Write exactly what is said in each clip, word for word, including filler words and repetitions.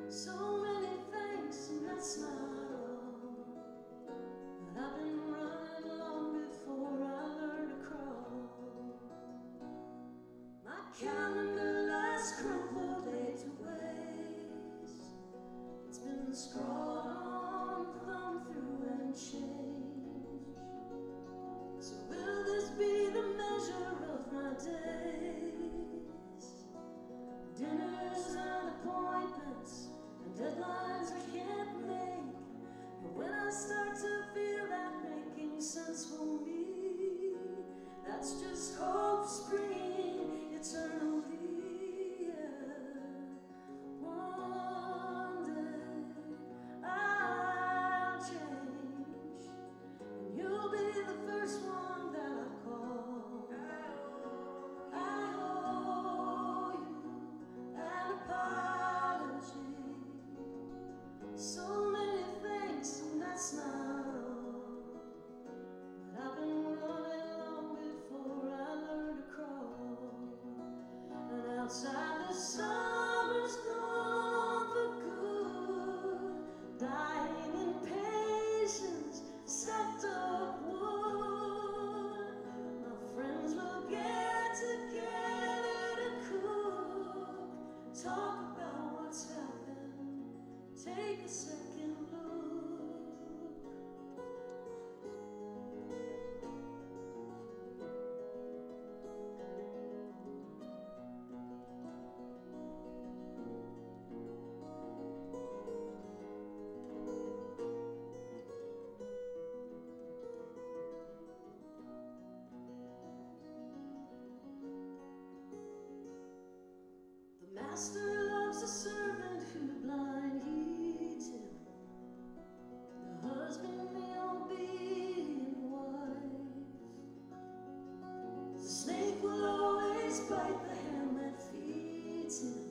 So many thanks, and that's not all. But I've been running long before I learned to crawl. My calendar lies crumpled day to waste. It's been scrawled on, thumbed through, and changed. So will this be the measure of my days? Dinners and appointments and deadlines I can't make. But when I start to feel that making sense for me, that's just hope springing eternally. One day I'll change, and you'll be the first one that I call. I owe you an apology. So many thanks, and that's not all. But I've been running long before I learned to crawl. And outside the summer's gone for good, dying in patience, stepped up wood. My friends will get together to cook, talk about what's happened, take a second look. The master loves a servant who blind heeds him. The husband, the obedient wife. The snake will always bite the hand that feeds him.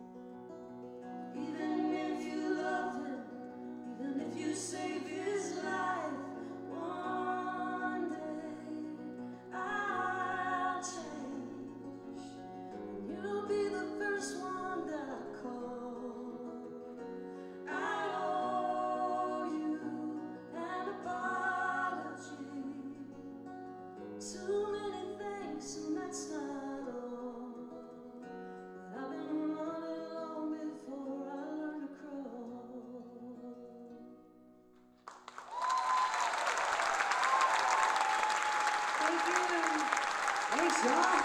Even if you love him, even if you save his life, one day I'll change, and you'll be the first one that I call. I owe you an apology. Too many thanks, and that's not all. But I've been running long before I learned to crawl. Thank you. Thanks, y'all.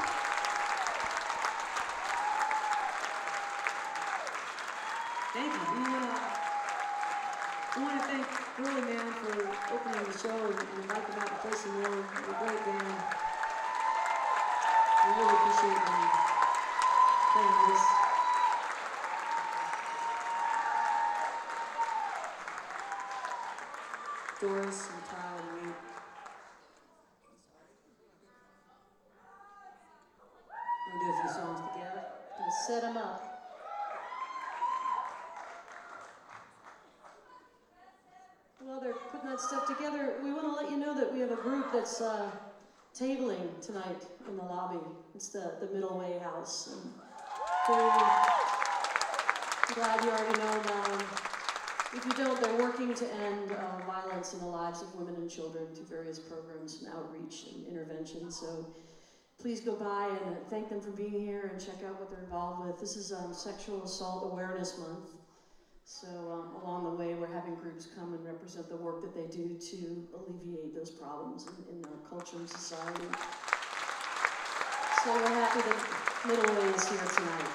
Thank you. We want to we want to thank Burley Man for opening the show and, and Mike about the place in Rome. You're a great band. We really appreciate them playing with us. Doris and Kyle and me. We'll do a few songs together. And set him up. While they're putting that stuff together, we want to let you know that we have a group that's uh, tabling tonight in the lobby. It's the, the Middle Way House. And very glad you already know about them. If you don't, they're working to end uh, violence in the lives of women and children through various programs and outreach and intervention. So please go by and thank them for being here and check out what they're involved with. This is um, Sexual Assault Awareness Month. So um, along the way, we're having groups come and represent the work that they do to alleviate those problems in, in our culture and society. So we're happy that Middle Way is here tonight.